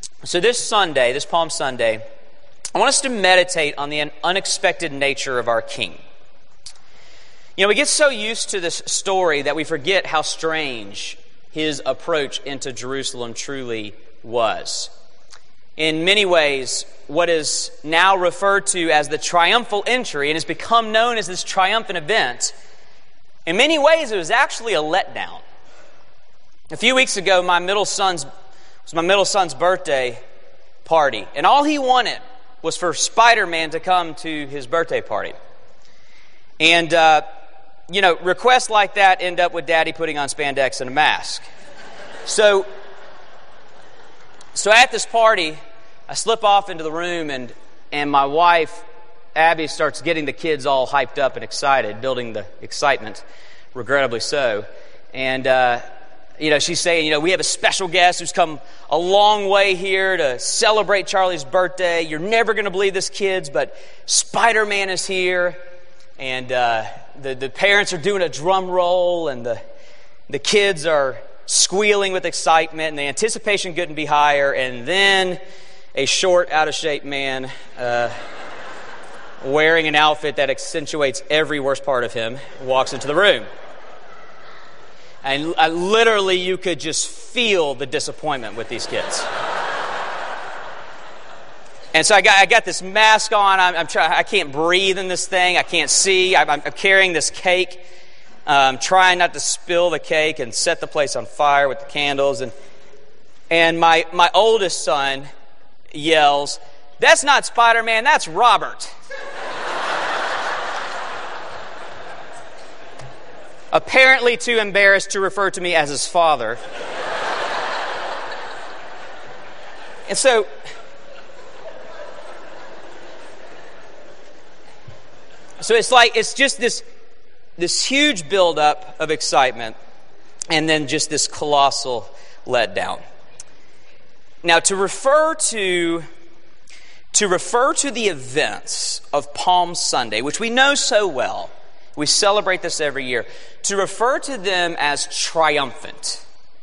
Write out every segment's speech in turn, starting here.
So this Sunday, this Palm Sunday, I want us to meditate on the unexpected nature of our King. You know, we get so used to this story that we forget how strange his approach into Jerusalem truly was. In many ways, what is now referred to as the triumphal entry and has become known as this triumphant event, in many ways it was actually a letdown. A few weeks ago, my middle son's birthday party, and all he wanted was for Spider-Man to come to his birthday party. And, requests like that end up with Daddy putting on spandex and a mask. So at this party, I slip off into the room, and my wife, Abby, starts getting the kids all hyped up and excited, building the excitement, regrettably so. And, she's saying, we have a special guest who's come a long way here to celebrate Charlie's birthday. You're never going to believe this, kids, but Spider-Man is here. And the parents are doing a drum roll, and the kids are squealing with excitement, and the anticipation couldn't be higher. And then a short, out-of-shape man wearing an outfit that accentuates every worst part of him walks into the room. And literally, you could just feel the disappointment with these kids. And so I got this mask on. I can't breathe in this thing. I can't see. I'm carrying this cake. Trying not to spill the cake and set the place on fire with the candles. And my oldest son yells, "That's not Spider-Man, that's Robert." Apparently too embarrassed to refer to me as his father. And so it's just this huge buildup of excitement, and then just this colossal letdown. Now, to refer to the events of Palm Sunday, which we know so well, we celebrate this every year, to refer to them as triumphant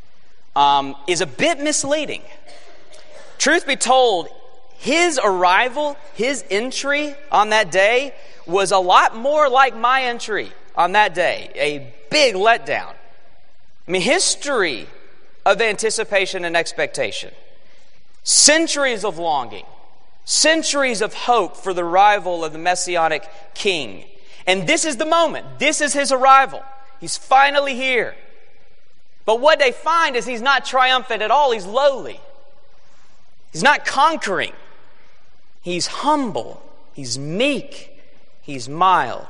is a bit misleading. Truth be told, his arrival, his entry on that day was a lot more like my entry on that day, a big letdown. I mean, history of anticipation and expectation, centuries of longing, centuries of hope for the arrival of the Messianic King. And this is the moment. This is his arrival. He's finally here. But what they find is he's not triumphant at all. He's lowly. He's not conquering. He's humble. He's meek. He's mild.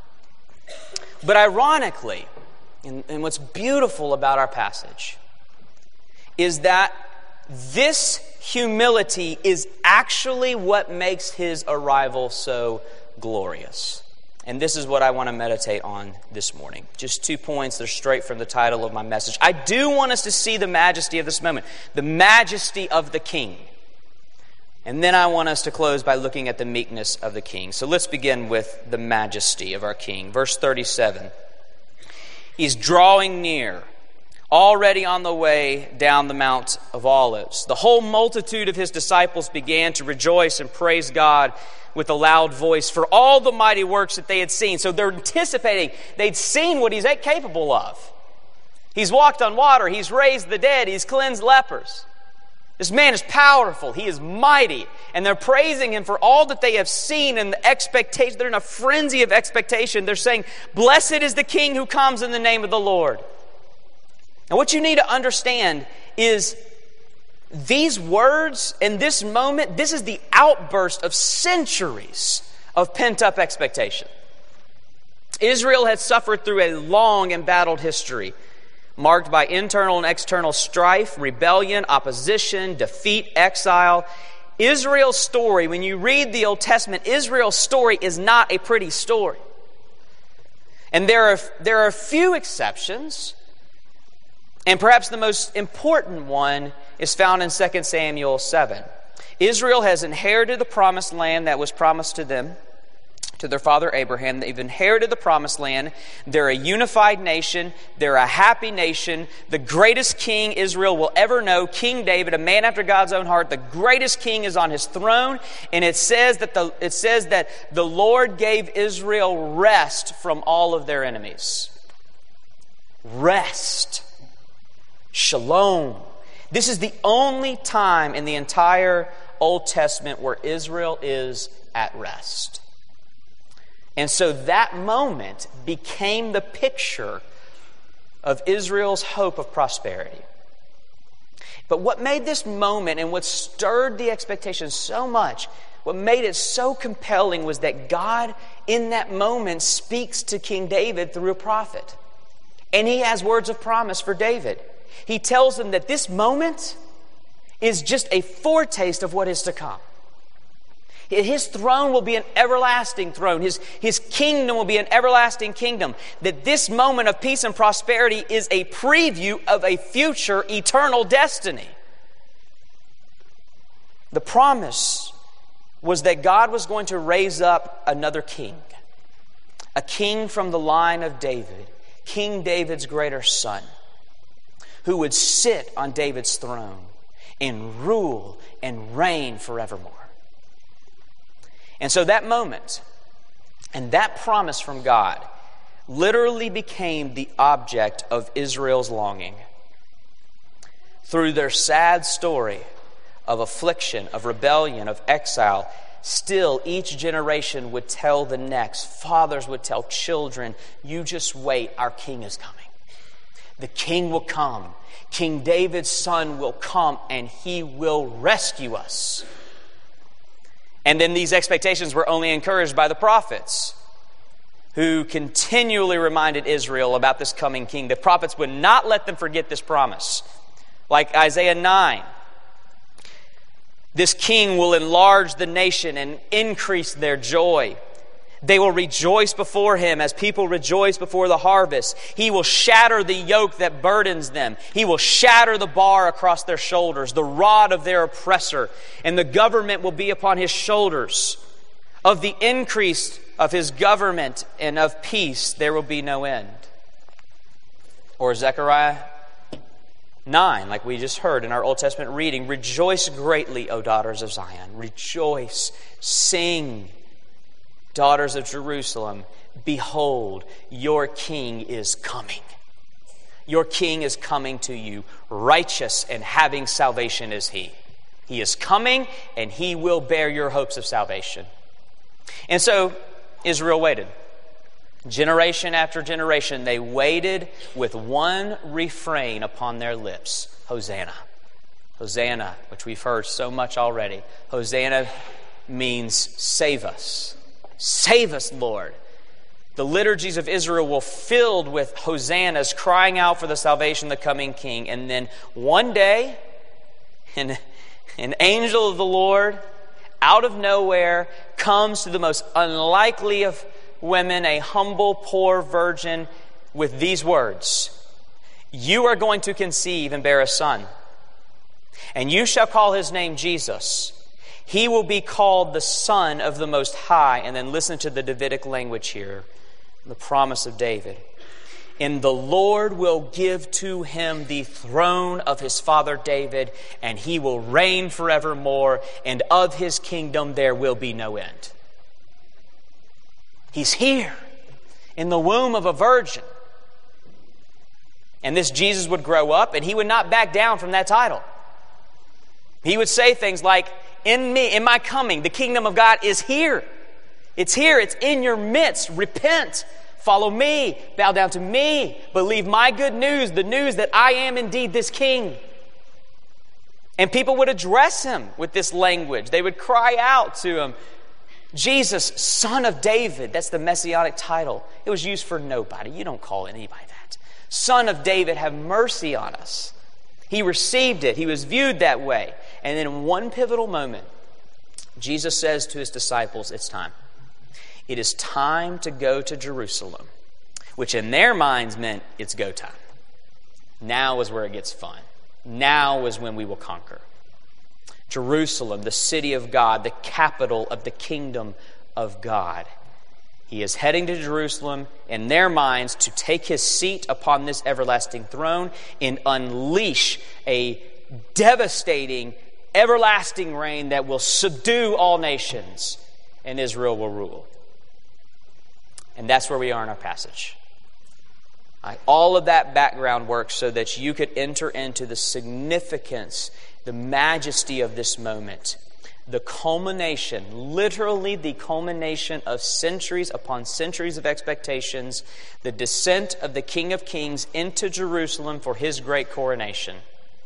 But ironically, and what's beautiful about our passage is that this humility is actually what makes his arrival so glorious. And this is what I want to meditate on this morning. Just 2 points. They're straight from the title of my message. I do want us to see the majesty of this moment, the majesty of the King. And then I want us to close by looking at the meekness of the King. So let's begin with the majesty of our King. Verse 37. He's drawing near, already on the way down the Mount of Olives. The whole multitude of his disciples began to rejoice and praise God with a loud voice for all the mighty works that they had seen. So they're anticipating, they'd seen what he's capable of. He's walked on water, he's raised the dead, he's cleansed lepers. This man is powerful, he is mighty, and they're praising him for all that they have seen and the expectation. They're in a frenzy of expectation. They're saying, "Blessed is the King who comes in the name of the Lord." And what you need to understand is these words and this moment, this is the outburst of centuries of pent-up expectation. Israel had suffered through a long embattled history, marked by internal and external strife, rebellion, opposition, defeat, exile. Israel's story, when you read the Old Testament, Israel's story is not a pretty story. And there are a few exceptions, and perhaps the most important one is found in 2 Samuel 7. Israel has inherited the promised land that was promised to them, to their father Abraham. They've inherited the promised land. They're a unified nation. They're a happy nation. The greatest king Israel will ever know, King David, a man after God's own heart. The greatest king is on his throne. And it says that the Lord gave Israel rest from all of their enemies. Rest. Shalom. This is the only time in the entire Old Testament where Israel is at rest. And so that moment became the picture of Israel's hope of prosperity. But what made this moment and what stirred the expectation so much, what made it so compelling, was that God in that moment speaks to King David through a prophet. And he has words of promise for David. He tells him that this moment is just a foretaste of what is to come. His throne will be an everlasting throne. His kingdom will be an everlasting kingdom. That this moment of peace and prosperity is a preview of a future eternal destiny. The promise was that God was going to raise up another king. A king from the line of David. King David's greater son. Who would sit on David's throne and rule and reign forevermore. And so that moment and that promise from God literally became the object of Israel's longing. Through their sad story of affliction, of rebellion, of exile, still each generation would tell the next. Fathers would tell children, you just wait, our king is coming. The king will come. King David's son will come and he will rescue us. And then these expectations were only encouraged by the prophets who continually reminded Israel about this coming king. The prophets would not let them forget this promise. Like Isaiah 9. This king will enlarge the nation and increase their joy. They will rejoice before him as people rejoice before the harvest. He will shatter the yoke that burdens them. He will shatter the bar across their shoulders, the rod of their oppressor, and the government will be upon his shoulders. Of the increase of his government and of peace, there will be no end. Or Zechariah 9, like we just heard in our Old Testament reading, rejoice greatly, O daughters of Zion. Rejoice, sing, daughters of Jerusalem, behold, your king is coming. Your king is coming to you. Righteous and having salvation is he. He is coming and he will bear your hopes of salvation. And so Israel waited. Generation after generation, they waited with one refrain upon their lips. Hosanna. Hosanna, which we've heard so much already. Hosanna means save us. Save us, Lord. The liturgies of Israel were filled with hosannas, crying out for the salvation of the coming king. And then one day, an angel of the Lord, out of nowhere, comes to the most unlikely of women, a humble, poor virgin, with these words: you are going to conceive and bear a son, and you shall call his name Jesus. He will be called the Son of the Most High. And then listen to the Davidic language here, the promise of David. And the Lord will give to him the throne of his father David, and he will reign forevermore, and of his kingdom there will be no end. He's here in the womb of a virgin. And this Jesus would grow up, and he would not back down from that title. He would say things like, in me, in my coming, the kingdom of God is here. It's here. It's in your midst. Repent. Follow me. Bow down to me. Believe my good news, the news that I am indeed this king. And people would address him with this language. They would cry out to him, Jesus, Son of David. That's the messianic title. It was used for nobody. You don't call anybody that. Son of David, have mercy on us. He received it. He was viewed that way. And then in one pivotal moment, Jesus says to his disciples, it's time. It is time to go to Jerusalem, which in their minds meant it's go time. Now is where it gets fun. Now is when we will conquer. Jerusalem, the city of God, the capital of the kingdom of God. He is heading to Jerusalem in their minds to take his seat upon this everlasting throne and unleash a devastating, everlasting reign that will subdue all nations, and Israel will rule. And that's where we are in our passage. All of that background work so that you could enter into the significance, the majesty of this moment. The culmination, literally the culmination of centuries upon centuries of expectations, the descent of the King of Kings into Jerusalem for his great coronation.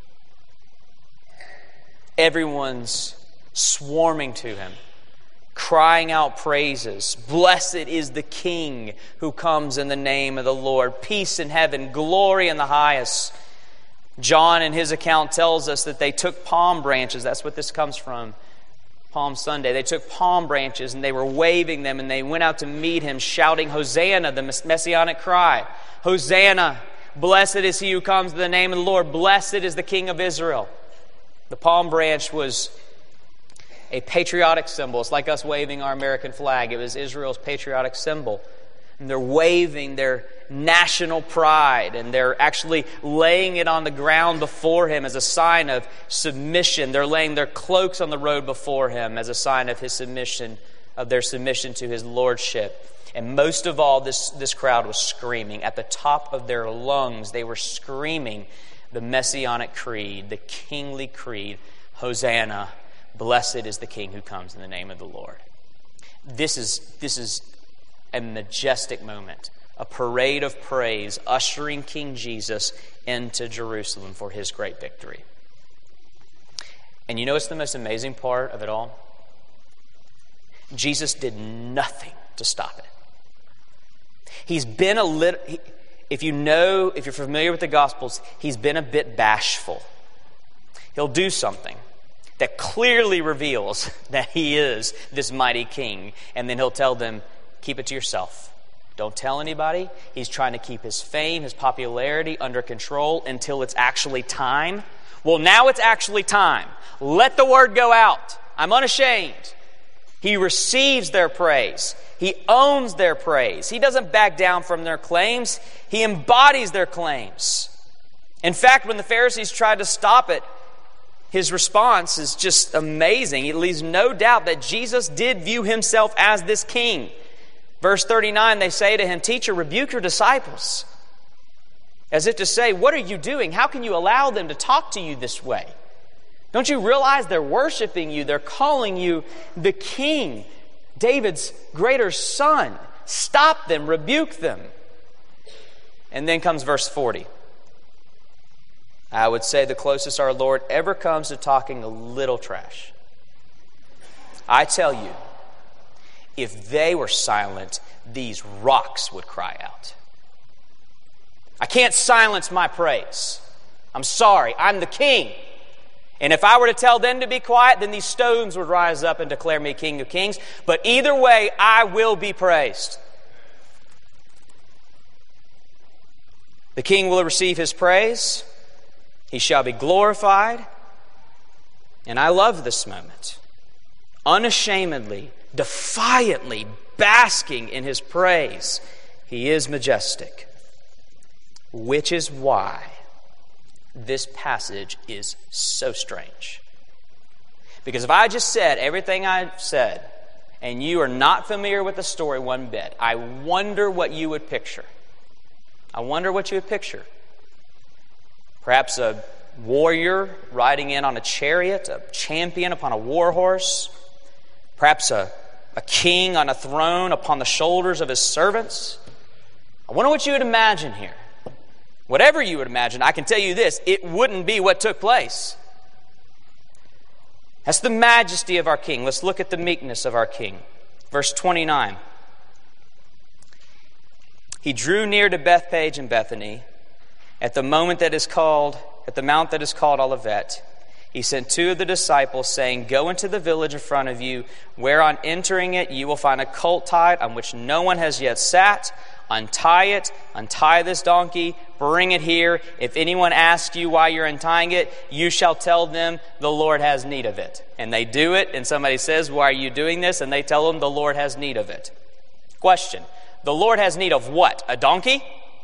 Everyone's swarming to him, crying out praises. Blessed is the King who comes in the name of the Lord. Peace in heaven, glory in the highest. John in his account tells us that they took palm branches. That's what this comes from. Palm Sunday. They took palm branches and they were waving them, and they went out to meet him shouting, Hosanna, the messianic cry. Hosanna, blessed is he who comes in the name of the Lord. Blessed is the King of Israel. The palm branch was a patriotic symbol. It's like us waving our American flag. It was Israel's patriotic symbol. And they're waving their national pride, and they're actually laying it on the ground before him as a sign of submission. They're laying their cloaks on the road before him as a sign of his submission, of their submission to his lordship. And most of all, this crowd was screaming. At the top of their lungs, they were screaming the Messianic creed, the kingly creed, Hosanna, blessed is the King who comes in the name of the Lord. This is a majestic moment, a parade of praise, ushering King Jesus into Jerusalem for his great victory. And you know what's the most amazing part of it all? Jesus did nothing to stop it. He's been a little, if you're familiar with the Gospels, he's been a bit bashful. He'll do something that clearly reveals that he is this mighty king, and then he'll tell them, keep it to yourself. Don't tell anybody. He's trying to keep his fame, his popularity under control until it's actually time. Well, now it's actually time. Let the word go out. I'm unashamed. He receives their praise. He owns their praise. He doesn't back down from their claims. He embodies their claims. In fact, when the Pharisees tried to stop it, his response is just amazing. It leaves no doubt that Jesus did view himself as this king. Verse 39, they say to him, Teacher, rebuke your disciples. As if to say, what are you doing? How can you allow them to talk to you this way? Don't you realize they're worshiping you? They're calling you the king, David's greater son. Stop them, rebuke them. And then comes verse 40. I would say the closest our Lord ever comes to talking a little trash. I tell you, if they were silent, these rocks would cry out. I can't silence my praise. I'm sorry, I'm the king. And if I were to tell them to be quiet, then these stones would rise up and declare me King of Kings. But either way, I will be praised. The king will receive his praise. He shall be glorified. And I love this moment. Unashamedly, defiantly basking in his praise. He is majestic. Which is why this passage is so strange. Because if I just said everything I've said, and you are not familiar with the story one bit, I wonder what you would picture. I wonder what you would picture. Perhaps a warrior riding in on a chariot, a champion upon a war horse. Perhaps a king on a throne upon the shoulders of his servants. I wonder what you would imagine here. Whatever you would imagine, I can tell you this, it wouldn't be what took place. That's the majesty of our king. Let's look at the meekness of our king. Verse 29. He drew near to Bethphage and Bethany at the mount that is called Olivet. He sent two of the disciples, saying, Go into the village in front of you, where on entering it you will find a colt tied on which no one has yet sat. Untie it, untie this donkey, bring it here. If anyone asks you why you're untying it, you shall tell them the Lord has need of it. And they do it, and somebody says, Why are you doing this? And they tell them the Lord has need of it. Question: the Lord has need of what? A donkey?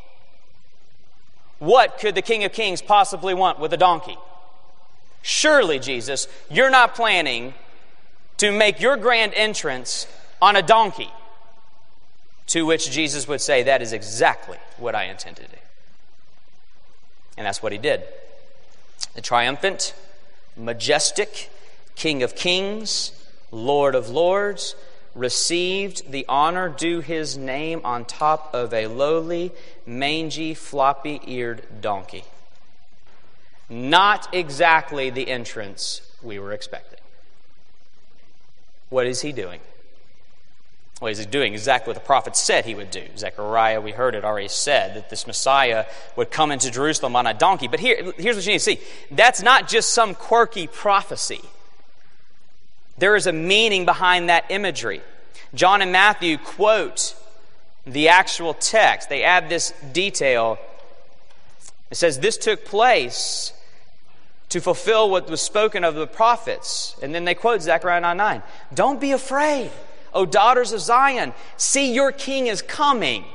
What could the King of Kings possibly want with a donkey? Surely, Jesus, you're not planning to make your grand entrance on a donkey. To which Jesus would say, that is exactly what I intend to do. And that's what he did. The triumphant, majestic King of Kings, Lord of Lords, received the honor due his name on top of a lowly, mangy, floppy-eared donkey. Not exactly the entrance we were expecting. What is he doing? Well, he's doing exactly what the prophet said he would do. Zechariah, we heard it already said, that this Messiah would come into Jerusalem on a donkey. But here's what you need to see. That's not just some quirky prophecy. There is a meaning behind that imagery. John and Matthew quote the actual text. They add this detail. It says, this took place to fulfill what was spoken of the prophets. And then they quote Zechariah 9:9. Don't be afraid, O daughters of Zion. See, your king is coming.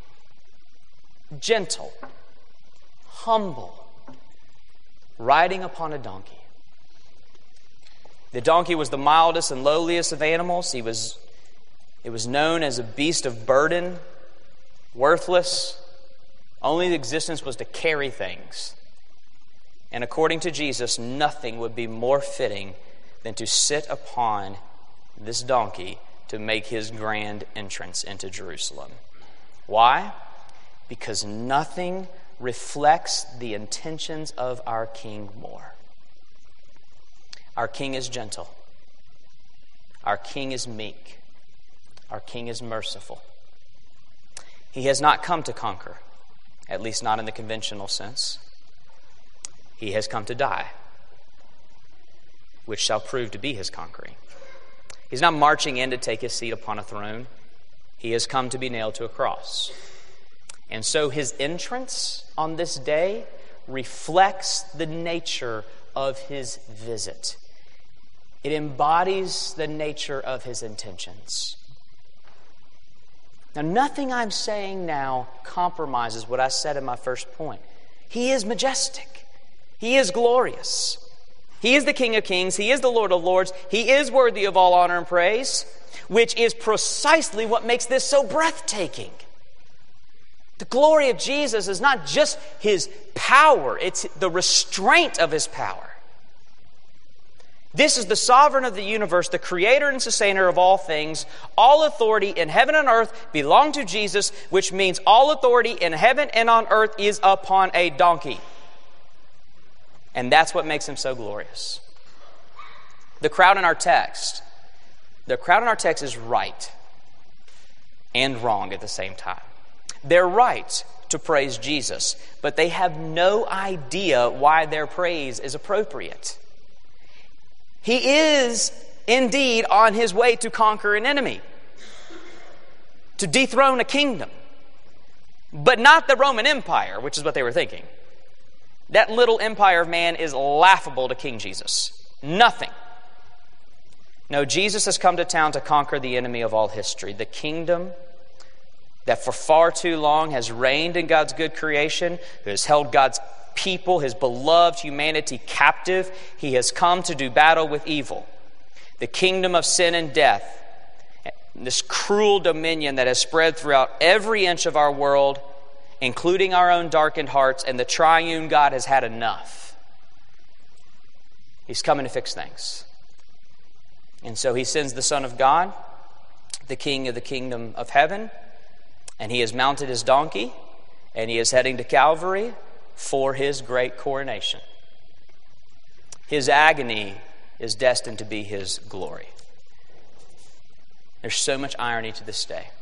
Gentle, humble, riding upon a donkey. The donkey was the mildest and lowliest of animals. It was known as a beast of burden, worthless. Only the existence was to carry things. And according to Jesus, nothing would be more fitting than to sit upon this donkey to make his grand entrance into Jerusalem. Why? Because nothing reflects the intentions of our King more. Our King is gentle. Our King is meek. Our King is merciful. He has not come to conquer, at least not in the conventional sense. He has come to die, which shall prove to be his conquering. He's not marching in to take his seat upon a throne. He has come to be nailed to a cross. And so his entrance on this day reflects the nature of his visit. It embodies the nature of his intentions. Now, nothing I'm saying now compromises what I said in my first point. He is majestic. He is glorious. He is the King of Kings. He is the Lord of Lords. He is worthy of all honor and praise, which is precisely what makes this so breathtaking. The glory of Jesus is not just his power, it's the restraint of his power. This is the sovereign of the universe, the creator and sustainer of all things. All authority in heaven and earth belong to Jesus, which means all authority in heaven and on earth is upon a donkey. And that's what makes him so glorious. The crowd in our text is right and wrong at the same time. They're right to praise Jesus, but they have no idea why their praise is appropriate. He is indeed on his way to conquer an enemy, to dethrone a kingdom, but not the Roman Empire, which is what they were thinking. That little empire of man is laughable to King Jesus. Nothing. No, Jesus has come to town to conquer the enemy of all history, the kingdom that for far too long has reigned in God's good creation, who has held God's people, his beloved humanity, captive. He has come to do battle with evil. The kingdom of sin and death, this cruel dominion that has spread throughout every inch of our world, including our own darkened hearts, and the triune God has had enough. He's coming to fix things. And so he sends the Son of God, the King of the kingdom of heaven, and he has mounted his donkey, and he is heading to Calvary for his great coronation. His agony is destined to be his glory. There's so much irony to this day.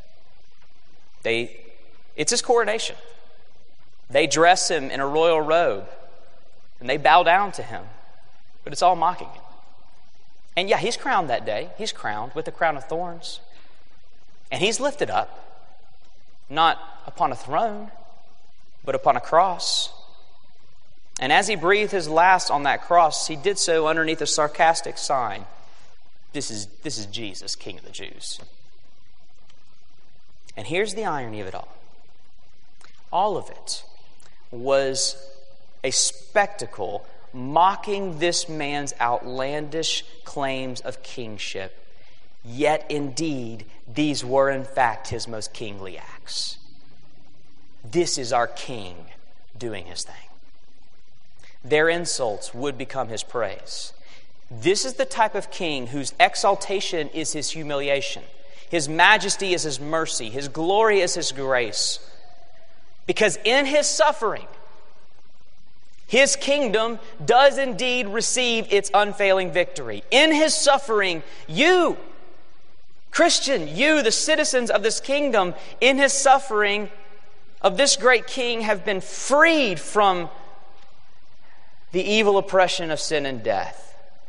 It's his coronation. They dress him in a royal robe, and they bow down to him, but it's all mocking him. And yeah, he's crowned that day. He's crowned with a crown of thorns. And he's lifted up, not upon a throne, but upon a cross. And as he breathed his last on that cross, he did so underneath a sarcastic sign. This is Jesus, King of the Jews. And here's the irony of it all. All of it was a spectacle mocking this man's outlandish claims of kingship. Yet indeed, these were in fact his most kingly acts. This is our king doing his thing. Their insults would become his praise. This is the type of king whose exaltation is his humiliation. His majesty is his mercy. His glory is his grace. Because in his suffering, his kingdom does indeed receive its unfailing victory. In his suffering, you, Christian, you, the citizens of this kingdom, in his suffering of this great king have been freed from the evil oppression of sin and death.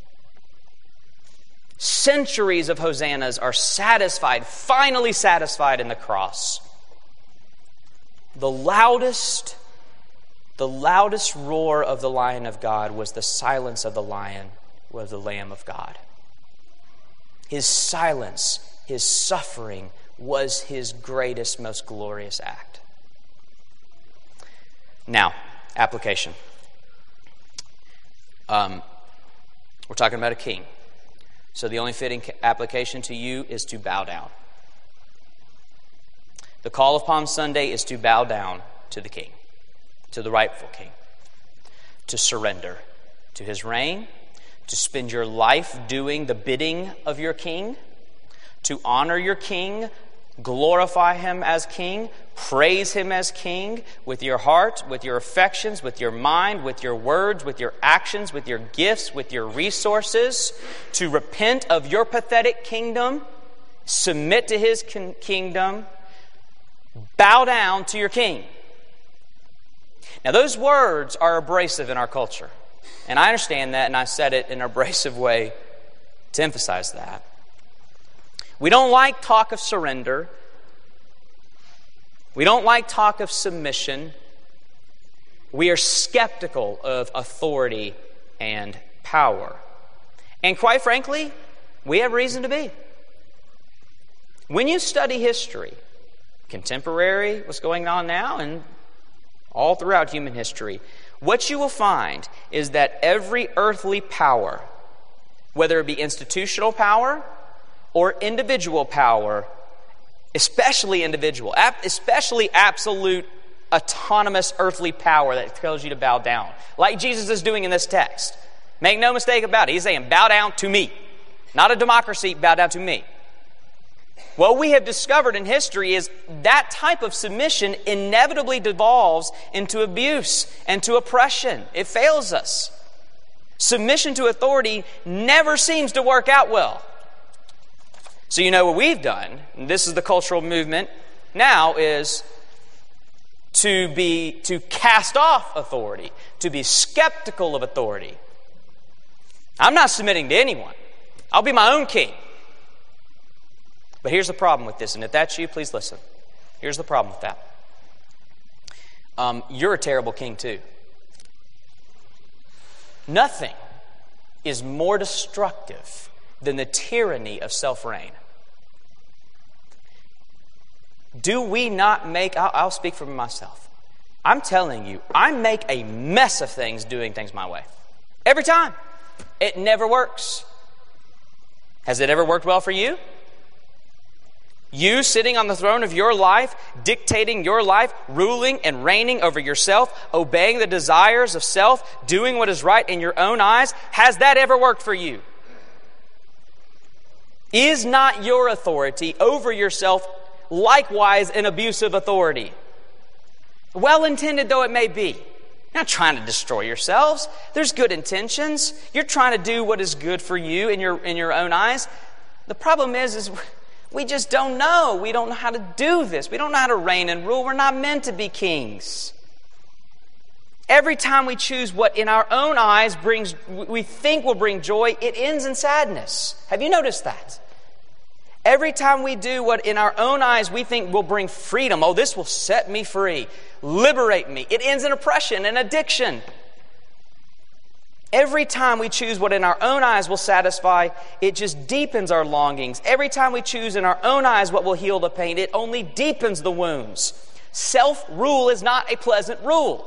Centuries of hosannas are satisfied, finally satisfied in the cross. The loudest roar of the Lion of God was the silence of the Lion, was the Lamb of God. His silence, his suffering, was his greatest, most glorious act. Now, application. We're talking about a king. So the only fitting application to you is to bow down. The call of Palm Sunday is to bow down to the king, to the rightful king, to surrender to his reign, to spend your life doing the bidding of your king, to honor your king, glorify him as king, praise him as king with your heart, with your affections, with your mind, with your words, with your actions, with your gifts, with your resources, to repent of your pathetic kingdom, submit to his kingdom, bow down to your king. Now, those words are abrasive in our culture. And I understand that, and I said it in an abrasive way to emphasize that. We don't like talk of surrender. We don't like talk of submission. We are skeptical of authority and power. And quite frankly, we have reason to be. When you study history, contemporary, what's going on now, and all throughout human history, what you will find is that every earthly power, whether it be institutional power or individual power, especially individual, especially absolute autonomous earthly power that tells you to bow down, like Jesus is doing in this text. Make no mistake about it. He's saying, bow down to me. Not a democracy, bow down to me. What we have discovered in history is that type of submission inevitably devolves into abuse and to oppression. It fails us. Submission to authority never seems to work out well. So you know what we've done, and this is the cultural movement now, is to cast off authority, to be skeptical of authority. I'm not submitting to anyone. I'll be my own king. But here's the problem with this, and if that's you, please listen. Here's the problem with that. You're a terrible king too. Nothing is more destructive than the tyranny of self-reign. Do we not make... I'll speak for myself. I'm telling you, I make a mess of things doing things my way. Every time. It never works. Has it ever worked well for you? You sitting on the throne of your life, dictating your life, ruling and reigning over yourself, obeying the desires of self, doing what is right in your own eyes. Has that ever worked for you? Is not your authority over yourself likewise an abusive authority? Well-intended though it may be. You're not trying to destroy yourselves. There's good intentions. You're trying to do what is good for you in your own eyes. The problem is we just don't know. We don't know how to do this. We don't know how to reign and rule. We're not meant to be kings. Every time we choose what in our own eyes we think will bring joy, it ends in sadness. Have you noticed that? Every time we do what in our own eyes we think will bring freedom, oh, this will set me free, liberate me, it ends in oppression and addiction. Every time we choose what in our own eyes will satisfy, it just deepens our longings. Every time we choose in our own eyes what will heal the pain, it only deepens the wounds. Self-rule is not a pleasant rule.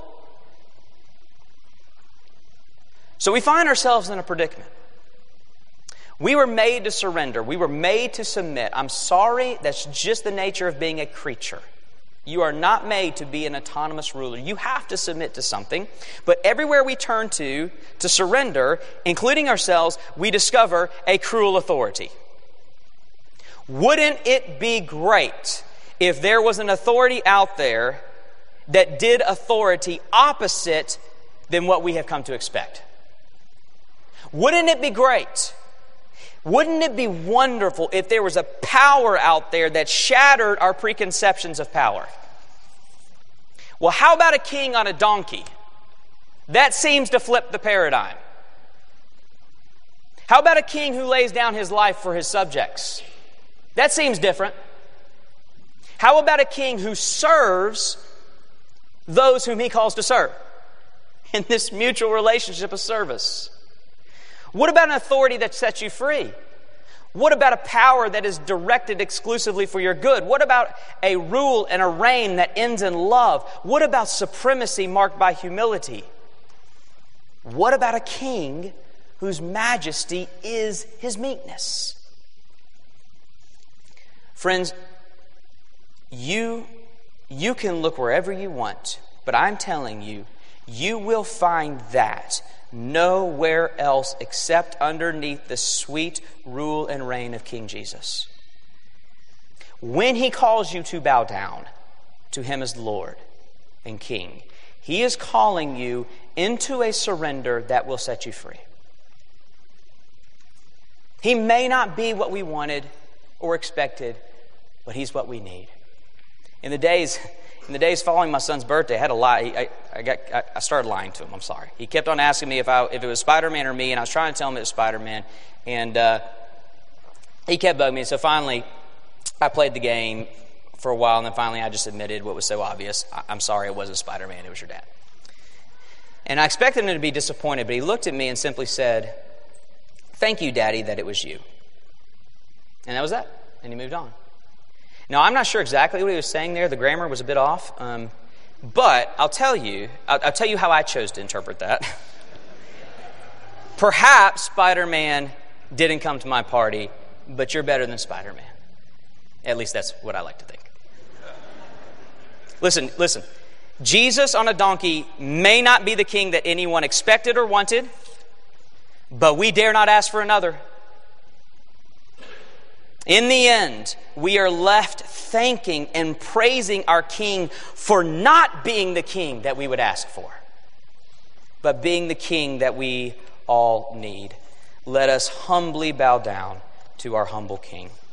So we find ourselves in a predicament. We were made to surrender. We were made to submit. I'm sorry, that's just the nature of being a creature. You are not made to be an autonomous ruler. You have to submit to something. But everywhere we turn to surrender, including ourselves, we discover a cruel authority. Wouldn't it be great if there was an authority out there that did authority opposite than what we have come to expect? Wouldn't it be great? Wouldn't it be wonderful if there was a power out there that shattered our preconceptions of power? Well, how about a king on a donkey? That seems to flip the paradigm. How about a king who lays down his life for his subjects? That seems different. How about a king who serves those whom he calls to serve in this mutual relationship of service? What about an authority that sets you free? What about a power that is directed exclusively for your good? What about a rule and a reign that ends in love? What about supremacy marked by humility? What about a king whose majesty is his meekness? Friends, you can look wherever you want, but I'm telling you, you will find that nowhere else except underneath the sweet rule and reign of King Jesus. When He calls you to bow down to Him as Lord and King, He is calling you into a surrender that will set you free. He may not be what we wanted or expected, but He's what we need. In the days following my son's birthday, I had a lie. I started lying to him. I'm sorry. He kept on asking me if it was Spider-Man or me, and I was trying to tell him it was Spider-Man, and he kept bugging me. So finally, I played the game for a while, and then finally I just admitted what was so obvious. I'm sorry, it wasn't Spider-Man. It was your dad. And I expected him to be disappointed, but he looked at me and simply said, "Thank you, Daddy, that it was you." And that was that. And he moved on. Now, I'm not sure exactly what he was saying there. The grammar was a bit off. But I'll tell you how I chose to interpret that. Perhaps Spider-Man didn't come to my party, but you're better than Spider-Man. At least that's what I like to think. Listen. Jesus on a donkey may not be the king that anyone expected or wanted, but we dare not ask for another. In the end, we are left thanking and praising our King for not being the king that we would ask for, but being the king that we all need. Let us humbly bow down to our humble King.